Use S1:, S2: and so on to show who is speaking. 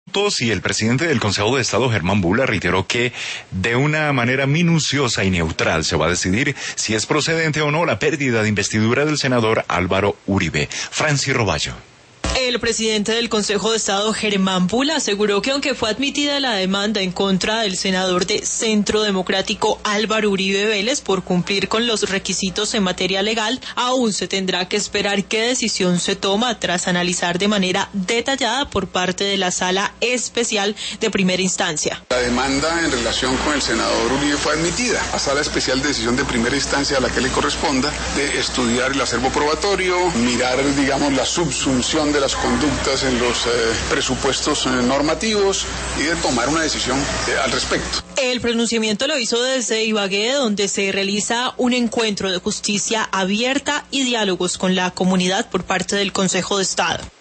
S1: Y el presidente del Consejo de Estado, Germán Bula, reiteró que de una manera minuciosa y neutral se va a decidir si es procedente o no la pérdida de investidura del senador Álvaro Uribe. Franci Roballo.
S2: El presidente del Consejo de Estado, Germán Bula, aseguró que aunque fue admitida la demanda en contra del senador de Centro Democrático Álvaro Uribe Vélez por cumplir con los requisitos en materia legal, aún se tendrá que esperar qué decisión se toma tras analizar de manera detallada por parte de la Sala Especial de Primera Instancia.
S3: La demanda en relación con el senador Uribe fue admitida. La Sala Especial de Decisión de Primera Instancia a la que le corresponda de estudiar el acervo probatorio, mirar, la subsunción de las conductas en los presupuestos normativos y de tomar una decisión al respecto.
S2: El pronunciamiento lo hizo desde Ibagué, donde se realiza un encuentro de justicia abierta y diálogos con la comunidad por parte del Consejo de Estado.